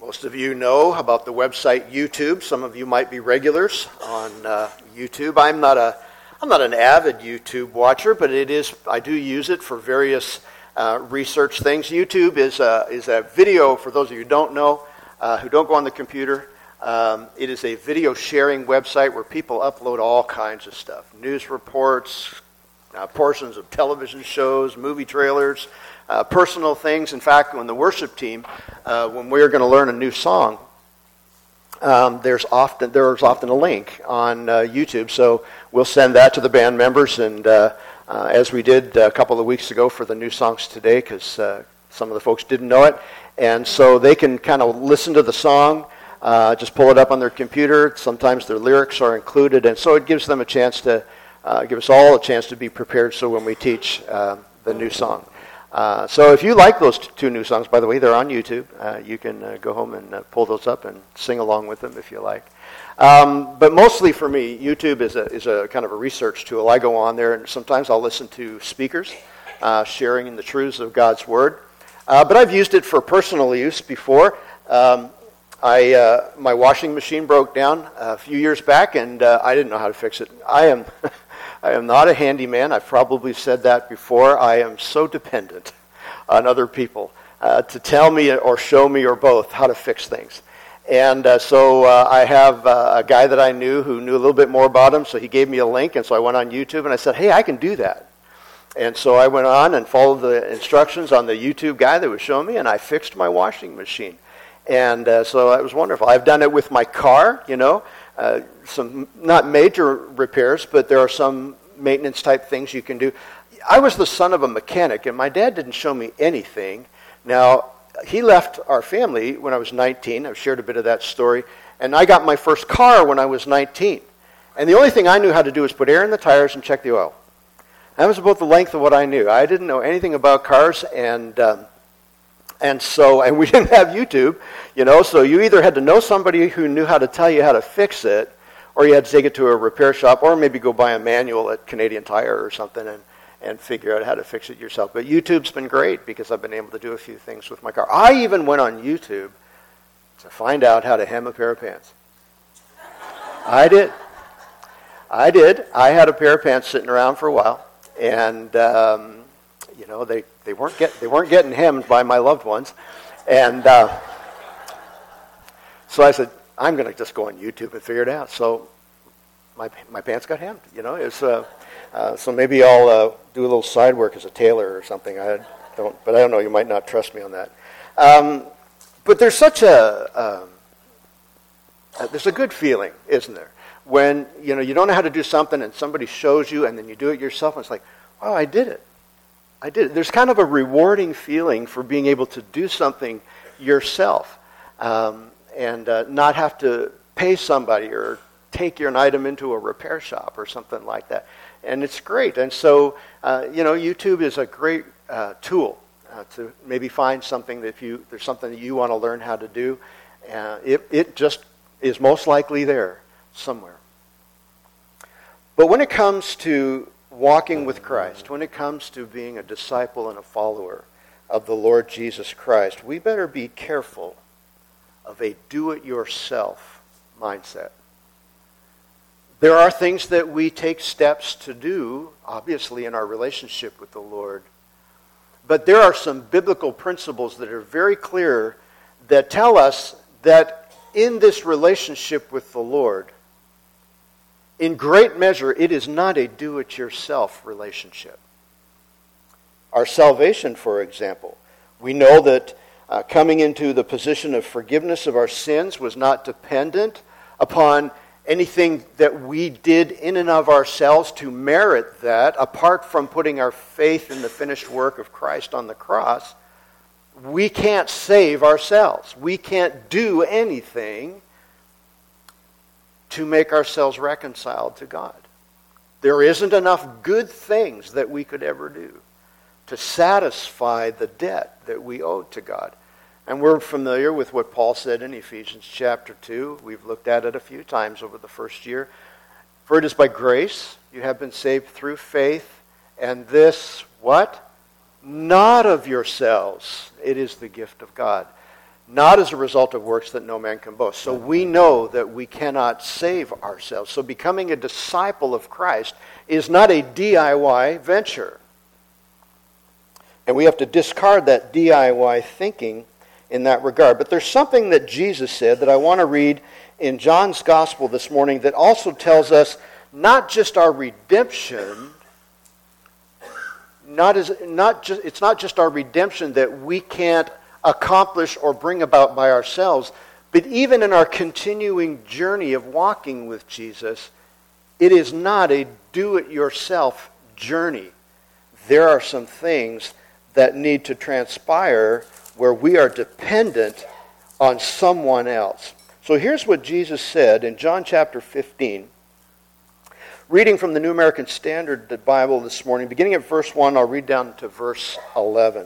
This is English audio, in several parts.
Most of you know about the website YouTube. Some of you might be regulars on YouTube. I'm not an avid YouTube watcher, but I do use it for various research things. YouTube is a video, for those of you who don't know, who don't go on the computer. It is a video sharing website where people upload all kinds of stuff. News reports, portions of television shows, movie trailers, personal things. In fact, when the worship team, when we're going to learn a new song, there's often a link on YouTube. So we'll send that to the band members, and as we did a couple of weeks ago for the new songs today, because some of the folks didn't know it, and so they can kind of listen to the song, just pull it up on their computer. Sometimes their lyrics are included, and so it gives them a chance to give us all a chance to be prepared. So when we teach the new song. So if you like those two new songs, by the way, they're on YouTube. You can go home and pull those up and sing along with them if you like. But mostly for me, YouTube is a kind of a research tool. I go on there and sometimes I'll listen to speakers sharing the truths of God's Word. But I've used it for personal use before. My washing machine broke down a few years back, and I didn't know how to fix it. I am not a handyman. I've probably said that before. I am so dependent on other people to tell me or show me or both how to fix things. And so I have a guy that I knew who knew a little bit more about him, so he gave me a link, and so I went on YouTube, and I said, hey, I can do that. And so I went on and followed the instructions on the YouTube guy that was showing me, and I fixed my washing machine. And so that was wonderful. I've done it with my car, some not major repairs, but there are some maintenance type things you can do. I was the son of a mechanic, and my dad didn't show me anything. Now, he left our family when I was 19. I've shared a bit of that story. And I got my first car when I was 19. And the only thing I knew how to do was put air in the tires and check the oil. That was about the length of what I knew. I didn't know anything about cars, and we didn't have YouTube, so you either had to know somebody who knew how to tell you how to fix it, or you had to take it to a repair shop, or maybe go buy a manual at Canadian Tire or something and figure out how to fix it yourself. But YouTube's been great because I've been able to do a few things with my car. I even went on YouTube to find out how to hem a pair of pants. I did. I had a pair of pants sitting around for a while, and they weren't getting hemmed by my loved ones, and so I said, I'm going to just go on YouTube and figure it out. So my pants got hemmed. So maybe I'll do a little side work as a tailor or something. I don't know. You might not trust me on that. But there's such there's a good feeling, isn't there, when you don't know how to do something and somebody shows you and then you do it yourself and it's like, wow, I did it. There's kind of a rewarding feeling for being able to do something yourself and not have to pay somebody or take an item into a repair shop or something like that. And it's great. And so, YouTube is a great tool to maybe find something that there's something that you want to learn how to do. It just is most likely there somewhere. But when it comes to walking with Christ, when it comes to being a disciple and a follower of the Lord Jesus Christ, we better be careful of a do-it-yourself mindset. There are things that we take steps to do, obviously, in our relationship with the Lord. But there are some biblical principles that are very clear that tell us that in this relationship with the Lord, in great measure, it is not a do-it-yourself relationship. Our salvation, for example, we know that coming into the position of forgiveness of our sins was not dependent upon anything that we did in and of ourselves to merit that, apart from putting our faith in the finished work of Christ on the cross. We can't save ourselves. We can't do anything to make ourselves reconciled to God. There isn't enough good things that we could ever do to satisfy the debt that we owe to God. And we're familiar with what Paul said in Ephesians chapter 2. We've looked at it a few times over the first year. For it is by grace you have been saved through faith, and this, what? Not of yourselves. It is the gift of God. not as a result of works that no man can boast. So we know that we cannot save ourselves. So becoming a disciple of Christ is not a DIY venture. And we have to discard that DIY thinking in that regard. But there's something that Jesus said that I want to read in John's Gospel this morning that also tells us not just our redemption, it's not just our redemption that we can't accomplish or bring about by ourselves, but even in our continuing journey of walking with Jesus, it is not a do-it-yourself journey. There are some things that need to transpire where we are dependent on someone else. So here's what Jesus said in John chapter 15. Reading from the New American Standard Bible this morning, beginning at verse 1, I'll read down to verse 11.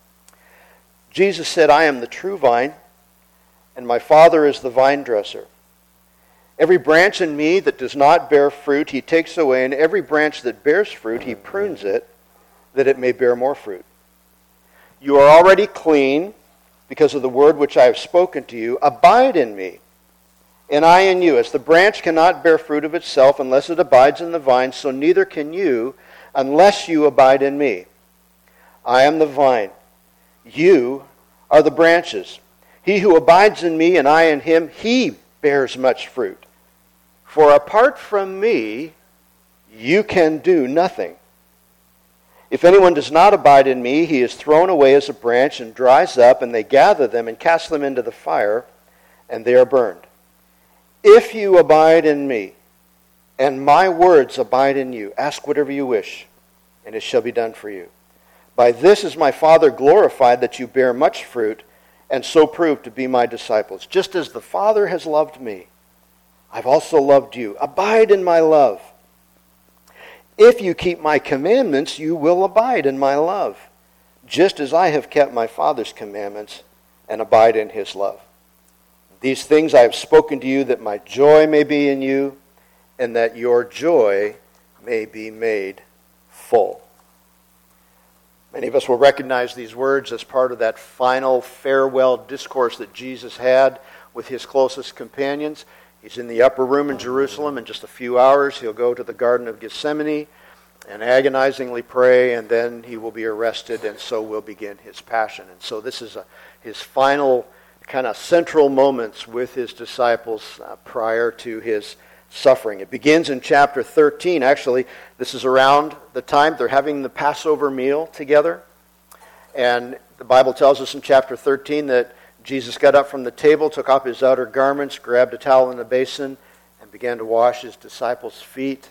Jesus said, I am the true vine, and my Father is the vine dresser. Every branch in me that does not bear fruit, he takes away, and every branch that bears fruit, he prunes it, that it may bear more fruit. You are already clean because of the word which I have spoken to you. Abide in me, and I in you. As the branch cannot bear fruit of itself unless it abides in the vine, so neither can you unless you abide in me. I am the vine. You are the branches. He who abides in me and I in him, he bears much fruit. For apart from me, you can do nothing. If anyone does not abide in me, he is thrown away as a branch and dries up, and they gather them and cast them into the fire, and they are burned. If you abide in me, and my words abide in you, ask whatever you wish, and it shall be done for you. By this is my Father glorified, that you bear much fruit, and so prove to be my disciples. Just as the Father has loved me, I've also loved you. Abide in my love. If you keep my commandments, you will abide in my love, just as I have kept my Father's commandments and abide in his love. These things I have spoken to you, that my joy may be in you, and that your joy may be made full. Many of us will recognize these words as part of that final farewell discourse that Jesus had with his closest companions. He's in the upper room in Jerusalem. In just a few hours, he'll go to the Garden of Gethsemane and agonizingly pray, and then he will be arrested, and so will begin his passion. And so this is his final kind of central moments with his disciples prior to his suffering. It begins in chapter 13. Actually, this is around the time they're having the Passover meal together. And the Bible tells us in chapter 13 that Jesus got up from the table, took off his outer garments, grabbed a towel in a basin, and began to wash his disciples' feet.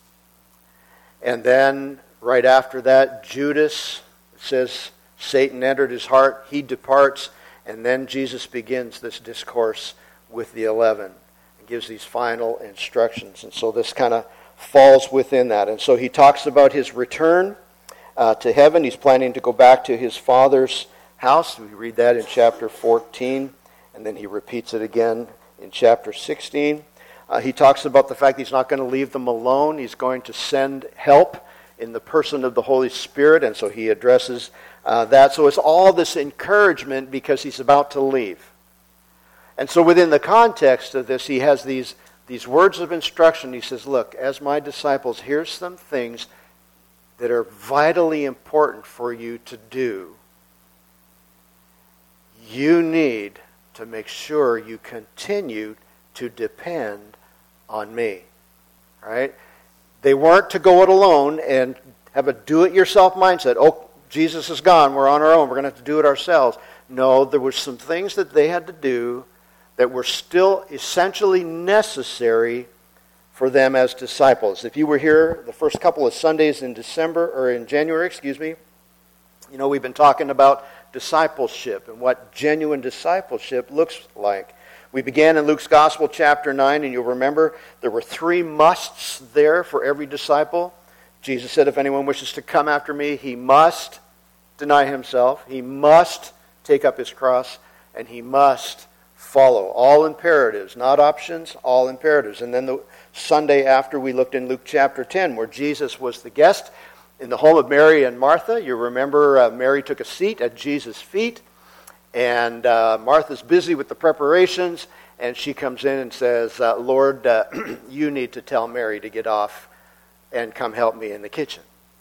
And then, right after that, Judas, it says, Satan entered his heart, he departs, and then Jesus begins this discourse with the 11 and gives these final instructions. And so this kind of falls within that. And so he talks about his return to heaven. He's planning to go back to his Father's house. We read that in chapter 14, and then he repeats it again in chapter 16. He talks about the fact that he's not going to leave them alone. He's going to send help in the person of the Holy Spirit, and so he addresses that. So it's all this encouragement because he's about to leave. And so within the context of this, he has these words of instruction. He says, look, as my disciples, here's some things that are vitally important for you to do. You need to make sure you continue to depend on me. All right? They weren't to go it alone and have a do-it-yourself mindset. Oh, Jesus is gone. We're on our own. We're going to have to do it ourselves. No, there were some things that they had to do that were still essentially necessary for them as disciples. If you were here the first couple of Sundays in January, you know, we've been talking about discipleship and what genuine discipleship looks like. We began in Luke's Gospel, chapter 9, and you'll remember there were 3 musts there for every disciple. Jesus said, if anyone wishes to come after me, he must deny himself, he must take up his cross, and he must follow. All imperatives, not options, all imperatives. And then the Sunday after, we looked in Luke chapter 10, where Jesus was the guest in the home of Mary and Martha. You remember Mary took a seat at Jesus' feet, And Martha's busy with the preparations, and she comes in and says, Lord, you need to tell Mary to get off and come help me in the kitchen.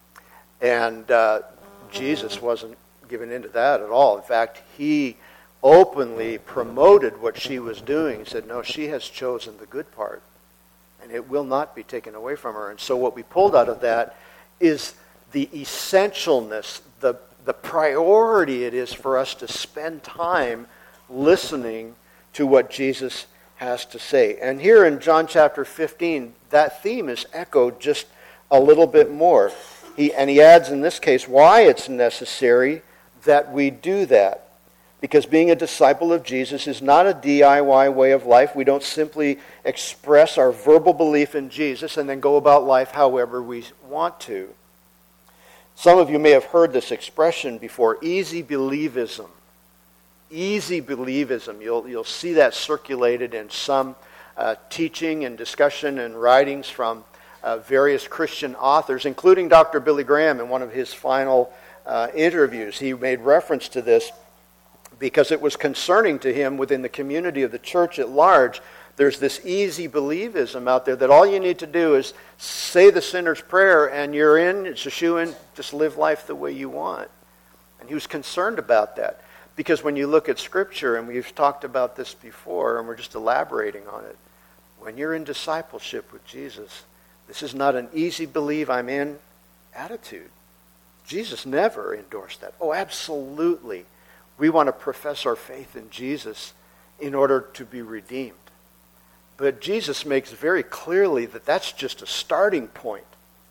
And Jesus wasn't giving into that at all. In fact, he openly promoted what she was doing. He said, no, she has chosen the good part, and it will not be taken away from her. And so what we pulled out of that is the essentialness, the priority it is for us to spend time listening to what Jesus has to say. And here in John chapter 15, that theme is echoed just a little bit more. He adds in this case why it's necessary that we do that. Because being a disciple of Jesus is not a DIY way of life. We don't simply express our verbal belief in Jesus and then go about life however we want to. Some of you may have heard this expression before, easy believism. Easy believism. You'll see that circulated in some teaching and discussion and writings from various Christian authors, including Dr. Billy Graham in one of his final interviews. He made reference to this because it was concerning to him within the community of the church at large. There's this easy believism out there that all you need to do is say the sinner's prayer and you're in, it's a shoo-in, just live life the way you want. And he was concerned about that. Because when you look at Scripture, and we've talked about this before, and we're just elaborating on it, when you're in discipleship with Jesus, this is not an easy believe I'm in attitude. Jesus never endorsed that. Oh, absolutely. We want to profess our faith in Jesus in order to be redeemed. But Jesus makes very clearly that that's just a starting point.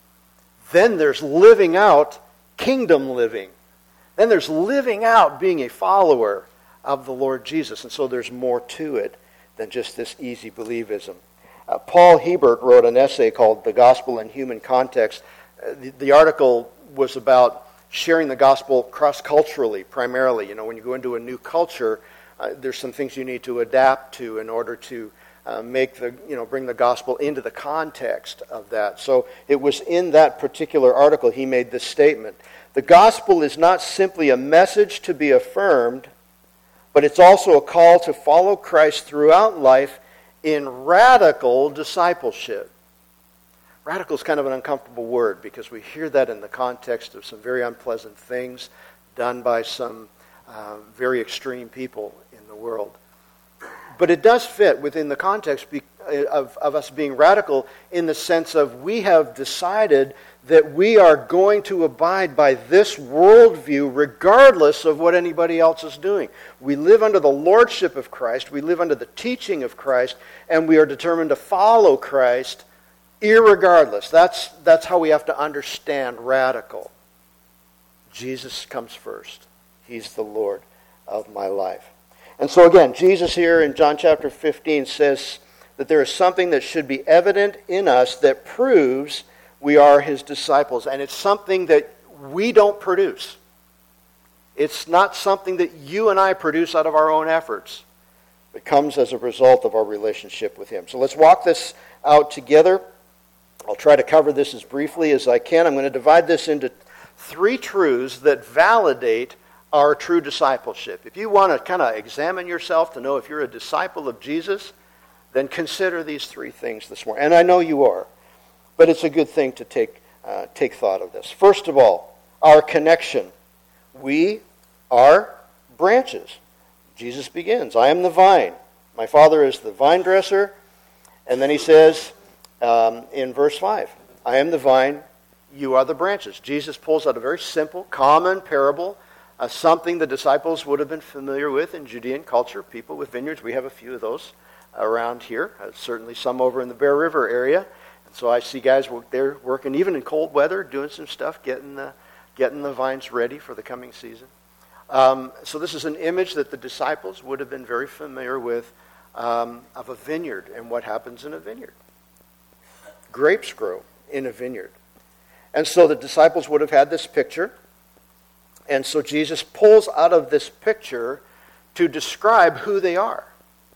Then there's living out kingdom living. Then there's living out being a follower of the Lord Jesus. And so there's more to it than just this easy believism. Paul Hebert wrote an essay called The Gospel in Human Context. The article was about sharing the gospel cross-culturally, primarily. You know, when you go into a new culture, there's some things you need to adapt to in order to bring the gospel into the context of that. So it was in that particular article he made this statement. The gospel is not simply a message to be affirmed, but it's also a call to follow Christ throughout life in radical discipleship. Radical is kind of an uncomfortable word because we hear that in the context of some very unpleasant things done by some very extreme people in the world. But it does fit within the context of us being radical in the sense of we have decided that we are going to abide by this worldview regardless of what anybody else is doing. We live under the lordship of Christ, we live under the teaching of Christ, and we are determined to follow Christ irregardless. That's how we have to understand radical. Jesus comes first. He's the Lord of my life. And so again, Jesus here in John chapter 15 says that there is something that should be evident in us that proves we are his disciples. And it's something that we don't produce. It's not something that you and I produce out of our own efforts. It comes as a result of our relationship with him. So let's walk this out together. I'll try to cover this as briefly as I can. I'm going to divide this into three truths that validate our true discipleship. If you want to kind of examine yourself to know if you're a disciple of Jesus, then consider these three things this morning. And I know you are, but it's a good thing to take thought of this. First of all, our connection. We are branches. Jesus begins, I am the vine. My Father is the vine dresser. And then he says in verse 5, I am the vine, you are the branches. Jesus pulls out a very simple, common parable, something the disciples would have been familiar with in Judean culture, people with vineyards. We have a few of those around here, certainly some over in the Bear River area. And so I see guys there working even in cold weather, doing some stuff, getting the vines ready for the coming season. So this is an image that the disciples would have been very familiar with of a vineyard and what happens in a vineyard. Grapes grow in a vineyard. And so the disciples would have had this picture. And so Jesus pulls out of this picture to describe who they are.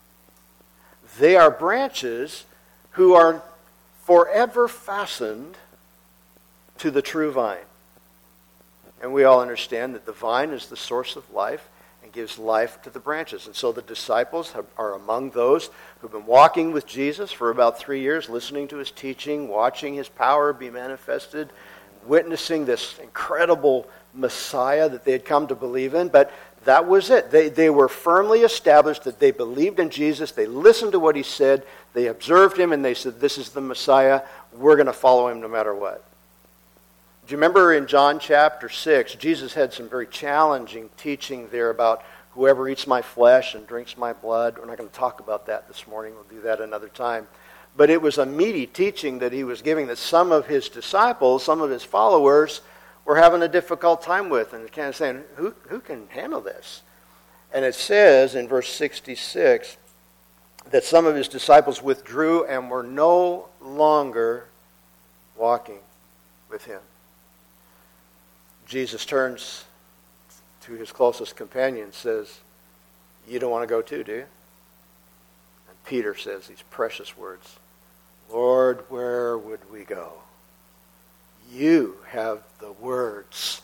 They are branches who are forever fastened to the true vine. And we all understand that the vine is the source of life and gives life to the branches. And so the disciples are among those who've been walking with Jesus for about 3 years, listening to his teaching, watching his power be manifested, witnessing this incredible Messiah that they had come to believe in. But that was it. They were firmly established that they believed in Jesus. They listened to what he said. They observed him, and they said, this is the Messiah. We're going to follow him no matter what. Do you remember in John chapter 6, Jesus had some very challenging teaching there about whoever eats my flesh and drinks my blood. We're not going to talk about that this morning. We'll do that another time. But it was a meaty teaching that he was giving that some of his disciples, some of his followers, were having a difficult time with, and kind of saying, who can handle this? And it says in verse 66 that some of his disciples withdrew and were no longer walking with him. Jesus turns to his closest companion and says, you don't want to go too, do you? And Peter says these precious words, Lord, where would we go? You have the words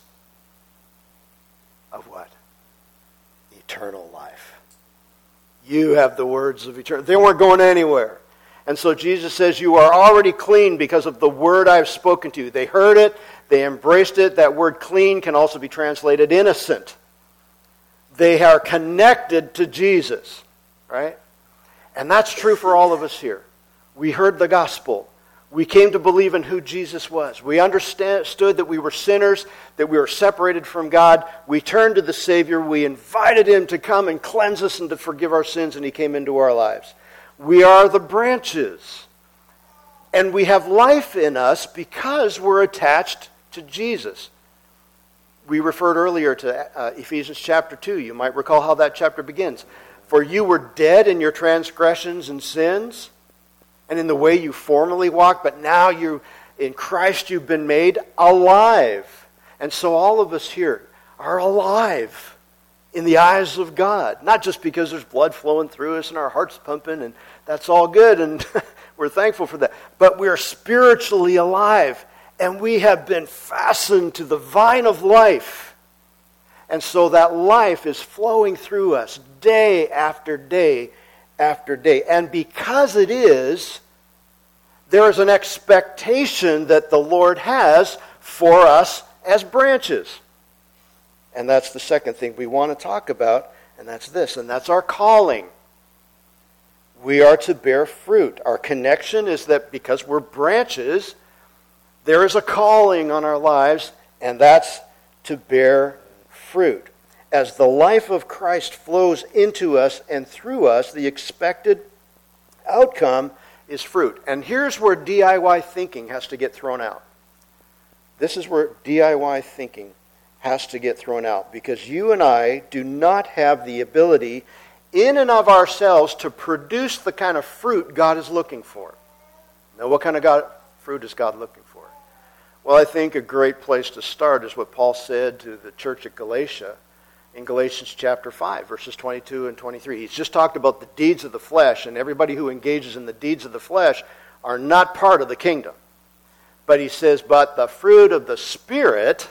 of what? Eternal life. You have the words of eternal. They weren't going anywhere. And so Jesus says, you are already clean because of the word I've spoken to you. They heard it. They embraced it. That word clean can also be translated innocent. They are connected to Jesus, right? And that's true for all of us here. We heard the gospel. We came to believe in who Jesus was. We understood that we were sinners, that we were separated from God. We turned to the Savior. We invited him to come and cleanse us and to forgive our sins, and he came into our lives. We are the branches. And we have life in us because we're attached to Jesus. We referred earlier to Ephesians chapter 2. You might recall how that chapter begins. For you were dead in your transgressions and sins, and in the way you formerly walked, but now in Christ you've been made alive. And so all of us here are alive in the eyes of God. Not just because there's blood flowing through us and our heart's pumping, and that's all good, and we're thankful for that. But we are spiritually alive, and we have been fastened to the vine of life. And so that life is flowing through us day after day after day. And because it is, there is an expectation that the Lord has for us as branches. And that's the second thing we want to talk about, and that's this, and that's our calling. We are to bear fruit. Our connection is that because we're branches, there is a calling on our lives, and that's to bear fruit. As the life of Christ flows into us and through us, the expected outcome is fruit. And here's where DIY thinking has to get thrown out. This is where DIY thinking has to get thrown out, because you and I do not have the ability in and of ourselves to produce the kind of fruit God is looking for. Now, what kind of fruit is God looking for? Well, I think a great place to start is what Paul said to the church at Galatia in Galatians chapter 5, verses 22 and 23. He's just talked about the deeds of the flesh, and everybody who engages in the deeds of the flesh are not part of the kingdom. But he says, but the fruit of the Spirit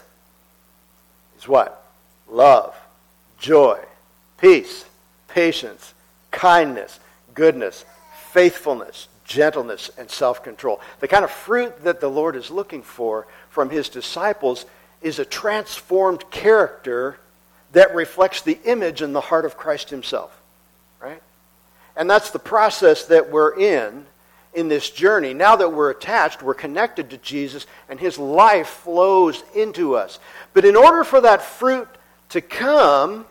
is what? Love, joy, peace, patience, kindness, goodness, faithfulness, gentleness, and self-control. The kind of fruit that the Lord is looking for from his disciples is a transformed character that reflects the image and the heart of Christ himself. Right? And that's the process that we're in this journey. Now that we're attached, we're connected to Jesus, and his life flows into us. But in order for that fruit to come,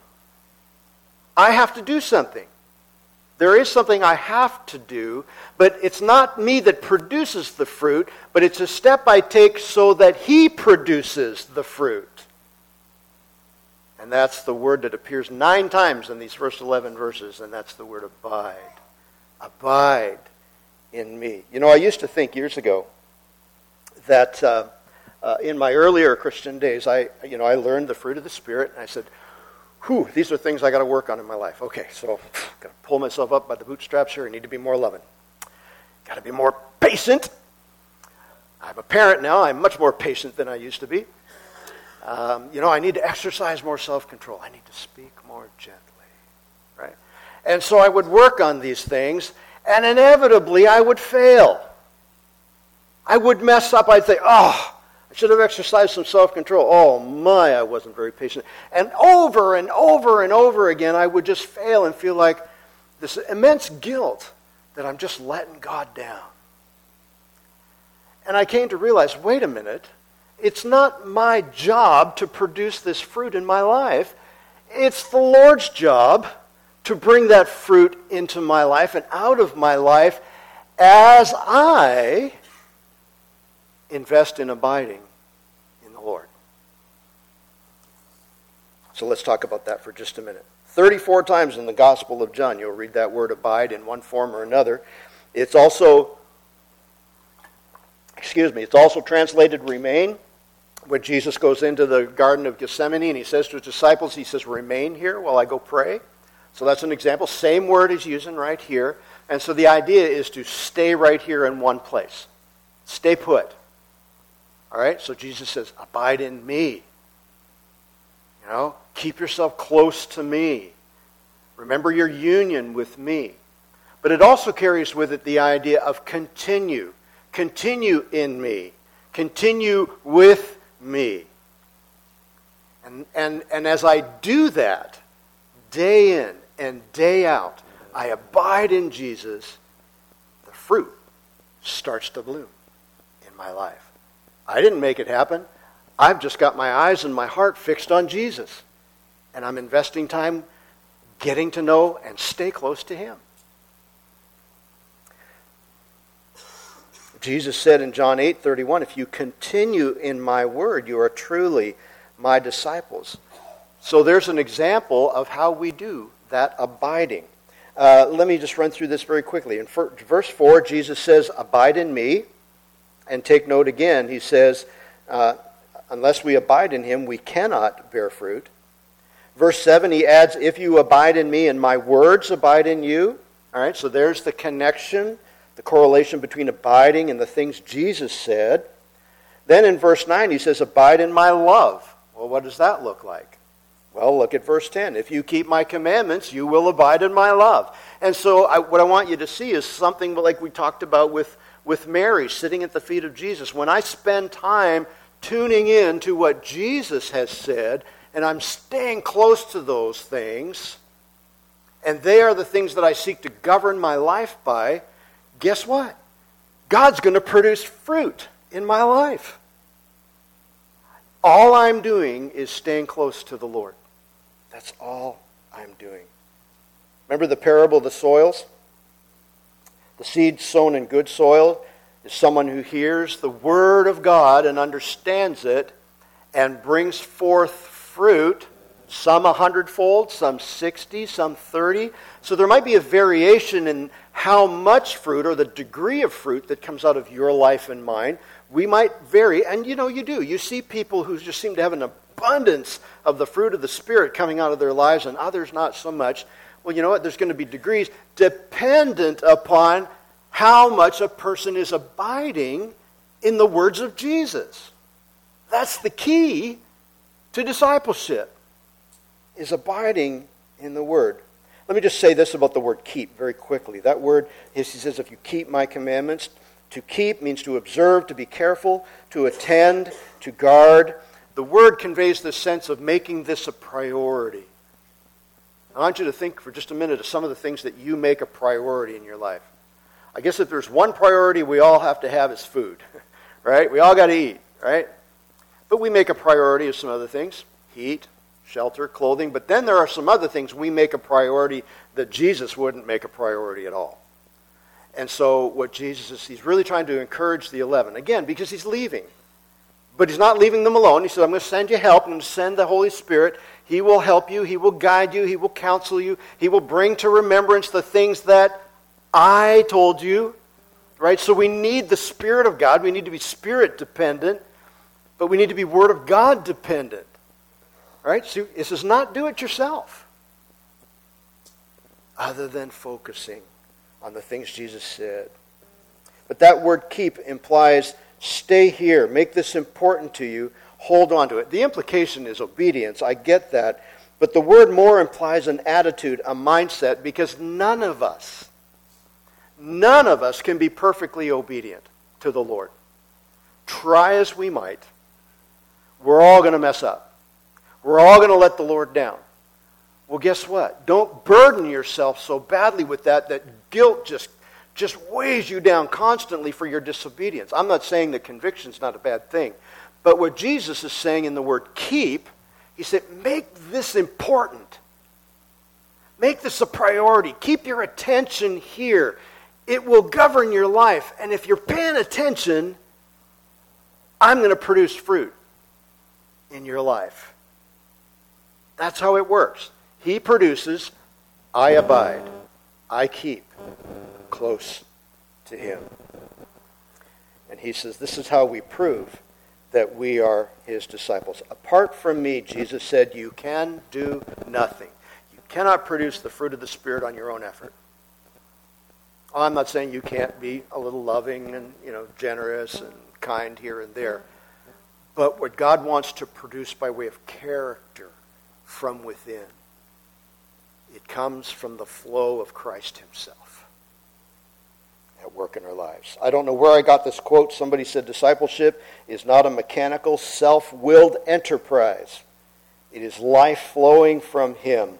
I have to do something. There is something I have to do, but it's not me that produces the fruit, but it's a step I take so that he produces the fruit. And that's the word that appears 9 times in these first 11 verses, and that's the word abide. Abide in me. You know, I used to think years ago that in my earlier Christian days, I learned the fruit of the Spirit, and I said, these are things I got to work on in my life. Okay, so got to pull myself up by the bootstraps here. I need to be more loving. Got to be more patient. I'm a parent now. I'm much more patient than I used to be. I need to exercise more self-control. I need to speak more gently, right? And so I would work on these things, and inevitably I would fail. I would mess up. I'd say, I should have exercised some self-control. Oh my, I wasn't very patient. And over and over again, I would just fail and feel like this immense guilt that I'm just letting God down. And I came to realize, wait a minute, it's not my job to produce this fruit in my life. It's the Lord's job to bring that fruit into my life and out of my life as I invest in abiding in the Lord. So let's talk about that for just a minute. 34 times in the Gospel of John, you'll read that word abide in one form or another. It's also translated remain. When Jesus goes into the Garden of Gethsemane and he says to his disciples, he says, remain here while I go pray. So that's an example. Same word he's using right here. And so the idea is to stay right here in one place. Stay put. All right? So Jesus says, abide in me. Keep yourself close to me. Remember your union with me. But it also carries with it the idea of continue. Continue in me. Continue with me. And as I do that, day in and day out, I abide in Jesus, the fruit starts to bloom in my life. I didn't make it happen. I've just got my eyes and my heart fixed on Jesus. And I'm investing time getting to know and stay close to him. Jesus said in John 8:31, if you continue in my word, you are truly my disciples. So there's an example of how we do that abiding. Let me just run through this very quickly. In verse 4, Jesus says, abide in me. And take note again, he says, unless we abide in him, we cannot bear fruit. Verse 7, he adds, if you abide in me and my words abide in you. All right, so there's the connection, the correlation between abiding and the things Jesus said. Then in verse 9, he says, abide in my love. Well, what does that look like? Well, look at verse 10. If you keep my commandments, you will abide in my love. And so what I want you to see is something like we talked about with Mary sitting at the feet of Jesus. When I spend time tuning in to what Jesus has said, and I'm staying close to those things, and they are the things that I seek to govern my life by, guess what? God's going to produce fruit in my life. All I'm doing is staying close to the Lord. That's all I'm doing. Remember the parable of the soils? The seed sown in good soil is someone who hears the word of God and understands it and brings forth fruit, some 100-fold, some 60, some 30. So there might be a variation in how much fruit or the degree of fruit that comes out of your life and mine. We might vary, and you do. You see people who just seem to have an abundance of the fruit of the Spirit coming out of their lives and others not so much. Well, you know what? There's going to be degrees dependent upon how much a person is abiding in the words of Jesus. That's the key to discipleship, is abiding in the Word. Let me just say this about the word keep very quickly. That word, he says, if you keep my commandments, to keep means to observe, to be careful, to attend, to guard. The word conveys this sense of making this a priority. I want you to think for just a minute of some of the things that you make a priority in your life. I guess if there's one priority we all have to have, is food, right? We all got to eat, right? But we make a priority of some other things: heat, shelter, clothing. But then there are some other things we make a priority that Jesus wouldn't make a priority at all. And so what Jesus is, he's really trying to encourage the 11. Again, because he's leaving. But he's not leaving them alone. He said, I'm going to send you help. I'm going to send the Holy Spirit. He will help you. He will guide you. He will counsel you. He will bring to remembrance the things that I told you. Right? So we need the Spirit of God. We need to be Spirit dependent. But we need to be Word of God dependent. Right? So this is not do it yourself. Other than focusing on the things Jesus said. But that word keep implies stay here. Make this important to you. hold on to it. The implication is obedience. I get that. But the word more implies an attitude, a mindset, because none of us can be perfectly obedient to the Lord. Try as we might, we're all going to mess up. We're all going to let the Lord down. Well, guess what? Don't burden yourself so badly with that guilt just weighs you down constantly for your disobedience. I'm not saying that conviction's not a bad thing. But what Jesus is saying in the word keep, he said, make this important. Make this a priority. Keep your attention here. It will govern your life. And if you're paying attention, I'm going to produce fruit in your life. That's how it works. He produces, I abide, I keep close to him. And he says, this is how we prove that we are his disciples. Apart from me, Jesus said, you can do nothing. You cannot produce the fruit of the Spirit on your own effort. I'm not saying you can't be a little loving and generous and kind here and there. But what God wants to produce by way of character from within, it comes from the flow of Christ himself at work in our lives. I don't know where I got this quote. Somebody said discipleship is not a mechanical, self-willed enterprise. It is life flowing from him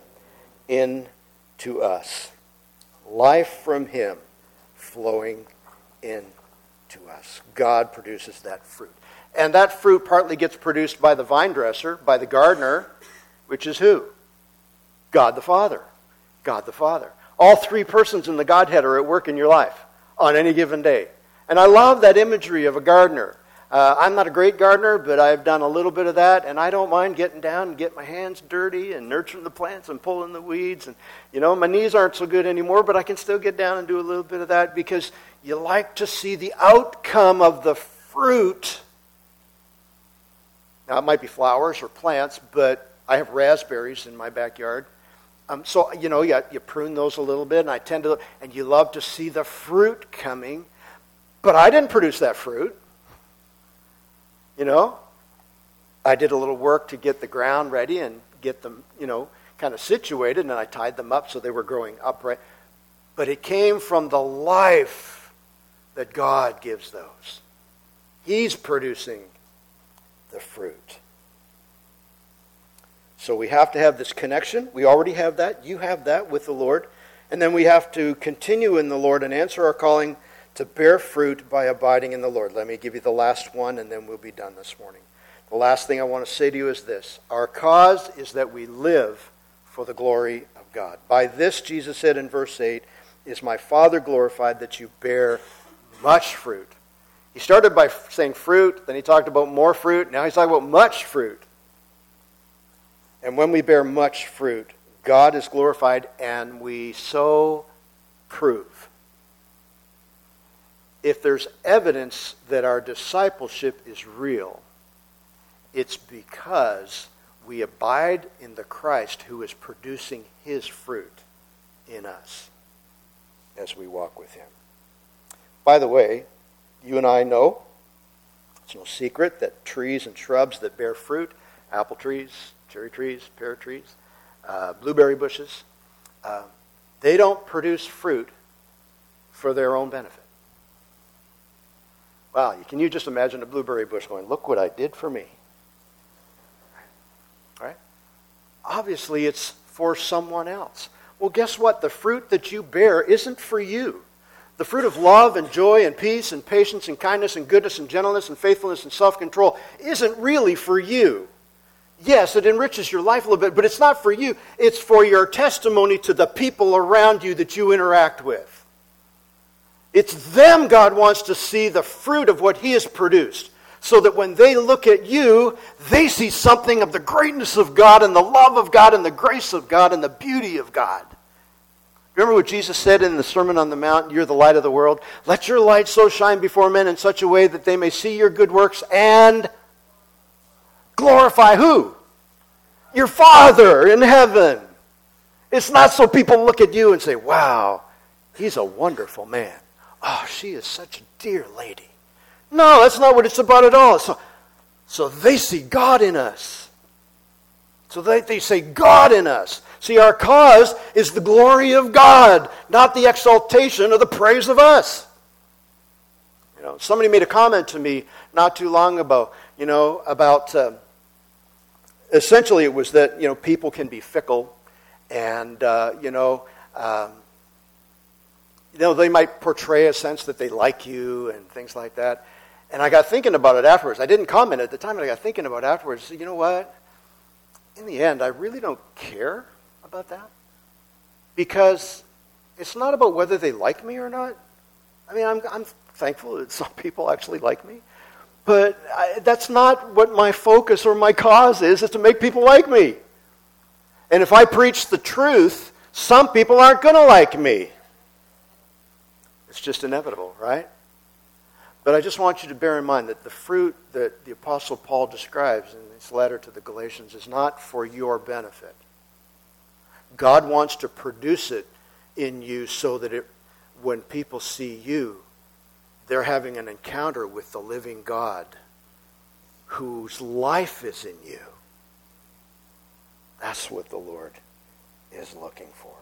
into us. Life from him flowing into us. God produces that fruit. And that fruit partly gets produced by the vine dresser, by the gardener, which is who? God the Father. God the Father. All three persons in the Godhead are at work in your life on any given day. And I love that imagery of a gardener. I'm not a great gardener, but I've done a little bit of that, and I don't mind getting down and getting my hands dirty and nurturing the plants and pulling the weeds. And, my knees aren't so good anymore, but I can still get down and do a little bit of that because you like to see the outcome of the fruit. Now, it might be flowers or plants, but I have raspberries in my backyard. So, you prune those a little bit, and I tend to, and you love to see the fruit coming. But I didn't produce that fruit. I did a little work to get the ground ready and get them, kind of situated, and I tied them up so they were growing upright. But it came from the life that God gives those. He's producing the fruit. So we have to have this connection. We already have that. You have that with the Lord. And then we have to continue in the Lord and answer our calling to bear fruit by abiding in the Lord. Let me give you the last one, and then we'll be done this morning. The last thing I want to say to you is this. Our cause is that we live for the glory of God. By this, Jesus said in verse 8, is my Father glorified that you bear much fruit. He started by saying fruit, then he talked about more fruit, now he's talking about much fruit. And when we bear much fruit, God is glorified, and we so prove. If there's evidence that our discipleship is real, it's because we abide in the Christ who is producing his fruit in us as we walk with him. By the way, you and I know, it's no secret that trees and shrubs that bear fruit, apple trees, cherry trees, pear trees, blueberry bushes, they don't produce fruit for their own benefit. Wow, can you just imagine a blueberry bush going, look what I did for me? Right? Obviously, it's for someone else. Well, guess what? The fruit that you bear isn't for you. The fruit of love and joy and peace and patience and kindness and goodness and gentleness and faithfulness and self-control isn't really for you. Yes, it enriches your life a little bit, but it's not for you. It's for your testimony to the people around you that you interact with. It's them God wants to see the fruit of what he has produced, so that when they look at you, they see something of the greatness of God and the love of God and the grace of God and the beauty of God. Remember what Jesus said in the Sermon on the Mount, you're the light of the world. Let your light so shine before men in such a way that they may see your good works and glorify who? Your Father in heaven. It's not so people look at you and say, wow, he's a wonderful man. Oh, she is such a dear lady. No, that's not what it's about at all. So they see God in us. So they say God in us. See, our cause is the glory of God, not the exaltation or the praise of us. Somebody made a comment to me not too long ago, about essentially it was that, people can be fickle and, they might portray a sense that they like you and things like that. And I got thinking about it afterwards. I didn't comment at the time, but I got thinking about it afterwards. You know what? In the end, I really don't care about that. Because it's not about whether they like me or not. I mean, I'm thankful that some people actually like me. But that's not what my focus or my cause is to make people like me. And if I preach the truth, some people aren't going to like me. It's just inevitable, right? But I just want you to bear in mind that the fruit that the Apostle Paul describes in his letter to the Galatians is not for your benefit. God wants to produce it in you so that when people see you, they're having an encounter with the living God whose life is in you. That's what the Lord is looking for.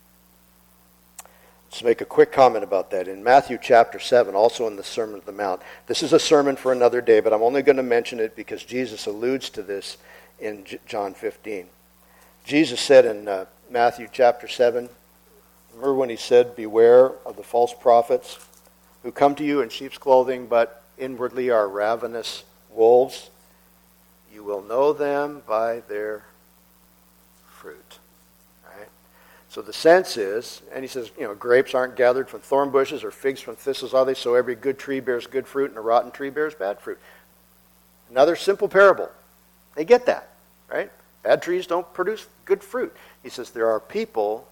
Let's make a quick comment about that. In Matthew chapter 7, also in the Sermon on the Mount, this is a sermon for another day, but I'm only going to mention it because Jesus alludes to this in John 15. Jesus said in Matthew chapter 7, remember when he said, "Beware of the false prophets who come to you in sheep's clothing, but inwardly are ravenous wolves. You will know them by their fruit." Right? So the sense is, and he says, grapes aren't gathered from thorn bushes or figs from thistles, are they? So every good tree bears good fruit and a rotten tree bears bad fruit. Another simple parable. They get that, right? Bad trees don't produce good fruit. He says there are people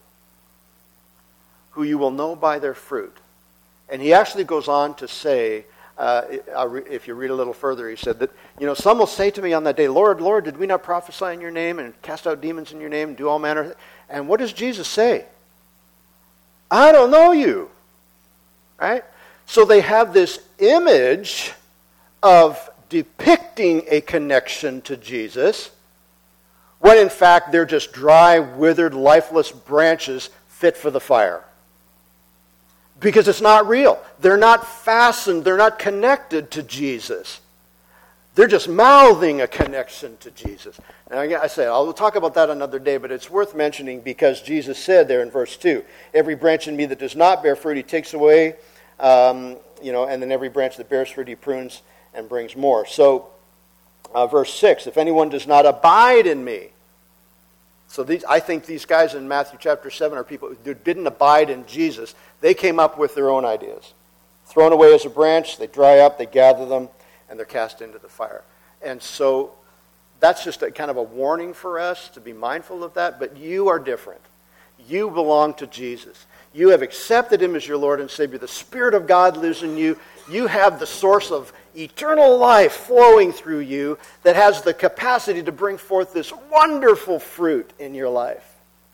who you will know by their fruit. And he actually goes on to say, if you read a little further, he said that, some will say to me on that day, "Lord, Lord, did we not prophesy in your name and cast out demons in your name and do all manner of things?" And what does Jesus say? "I don't know you." Right? So they have this image of depicting a connection to Jesus, when in fact they're just dry, withered, lifeless branches fit for the fire. Because it's not real. They're not fastened, they're not connected to Jesus. They're just mouthing a connection to Jesus. And I say, I'll talk about that another day, but it's worth mentioning because Jesus said there in verse 2, "Every branch in me that does not bear fruit, he takes away, and then every branch that bears fruit, he prunes and brings more." So, verse 6, "If anyone does not abide in me." So I think these guys in Matthew chapter 7 are people who didn't abide in Jesus. They came up with their own ideas. Thrown away as a branch, they dry up, they gather them, and they're cast into the fire. And so that's just a kind of a warning for us to be mindful of that. But you are different. You belong to Jesus. You have accepted him as your Lord and Savior. The Spirit of God lives in you. You have the source of eternal life flowing through you that has the capacity to bring forth this wonderful fruit in your life.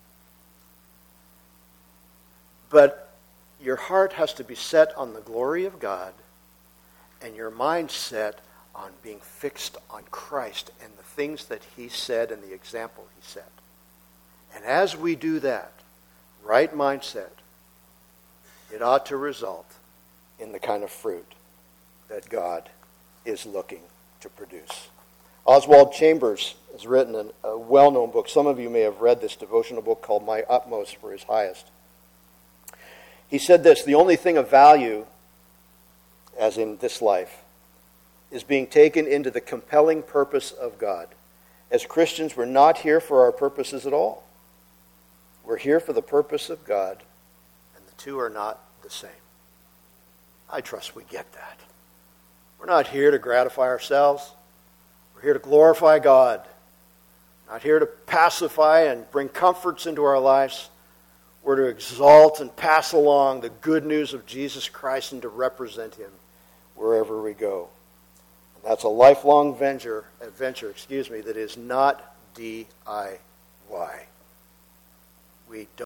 But your heart has to be set on the glory of God and your mind set on being fixed on Christ and the things that he said and the example he set. And as we do that, right mindset, it ought to result in the kind of fruit that God is looking to produce. Oswald Chambers has written a well-known book. Some of you may have read this devotional book called My Utmost for His Highest. He said this: "The only thing of value, as in this life, is being taken into the compelling purpose of God. As Christians, we're not here for our purposes at all. We're here for the purpose of God, and the two are not the same." I trust we get that. We're not here to gratify ourselves. We're here to glorify God. Not here to pacify and bring comforts into our lives. We're to exalt and pass along the good news of Jesus Christ and to represent him wherever we go. And that's a lifelong adventure, that is not DIY. We don't